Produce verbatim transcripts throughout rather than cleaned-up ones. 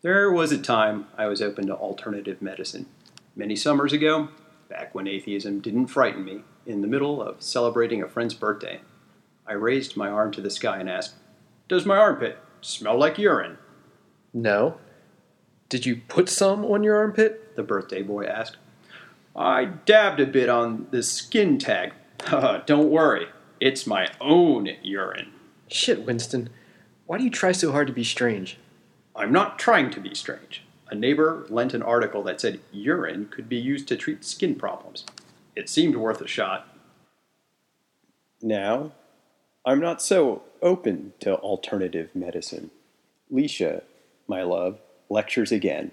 There was a time I was open to alternative medicine. Many summers ago, back when atheism didn't frighten me, in the middle of celebrating a friend's birthday, I raised my arm to the sky and asked, "Does my armpit smell like urine?" No. Did you put some on your armpit? The birthday boy asked. I dabbed a bit on the skin tag. Don't worry, it's my own urine. Shit, Winston. Why do you try so hard to be strange? I'm not trying to be strange. A neighbor lent an article that said urine could be used to treat skin problems. It seemed worth a shot. Now, I'm not so open to alternative medicine. Leisha, my love, lectures again.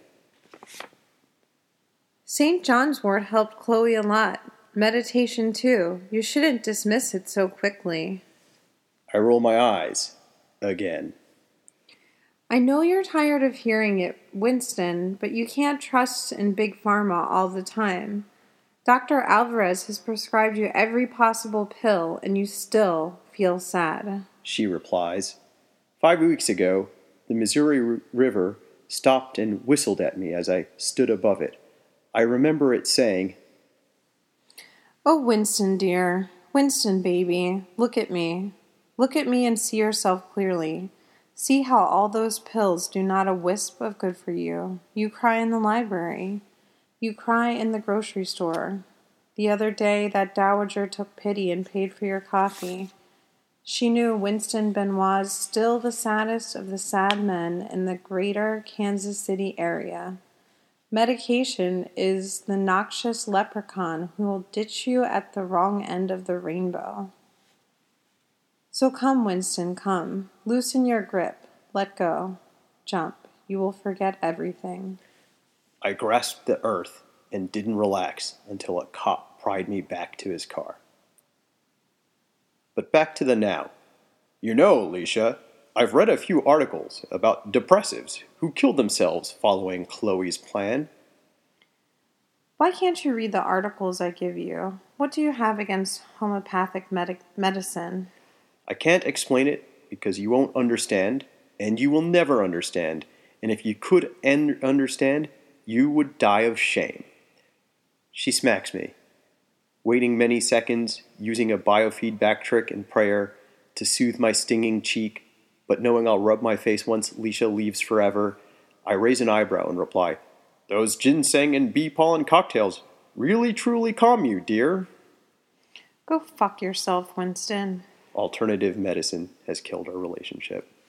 Saint John's wort helped Chloe a lot. Meditation, too. You shouldn't dismiss it so quickly. I roll my eyes. Again. I know you're tired of hearing it, Winston, but you can't trust in Big Pharma all the time. Doctor Alvarez has prescribed you every possible pill, and you still feel sad. She replies. Five weeks ago, the Missouri r- River stopped and whistled at me as I stood above it. I remember it saying, Oh, Winston, dear. Winston, baby. Look at me. Look at me and see yourself clearly. See how all those pills do not a wisp of good for you. You cry in the library. You cry in the grocery store. The other day, that dowager took pity and paid for your coffee. She knew Winston Benoit's still the saddest of the sad men in the greater Kansas City area. Medication is the noxious leprechaun who will ditch you at the wrong end of the rainbow. So come, Winston, come. Loosen your grip. Let go. Jump. You will forget everything. I grasped the earth and didn't relax until a cop pried me back to his car. But back to the now. You know, Alicia, I've read a few articles about depressives who killed themselves following Chloe's plan. Why can't you read the articles I give you? What do you have against homeopathic medic- medicine? I can't explain it because you won't understand, and you will never understand, and if you could en- understand, you would die of shame. She smacks me, waiting many seconds, using a biofeedback trick and prayer to soothe my stinging cheek, but knowing I'll rub my face once Leisha leaves forever, I raise an eyebrow and reply, Those ginseng and bee pollen cocktails really truly calm you, dear. Go fuck yourself, Winston. Alternative medicine has killed our relationship.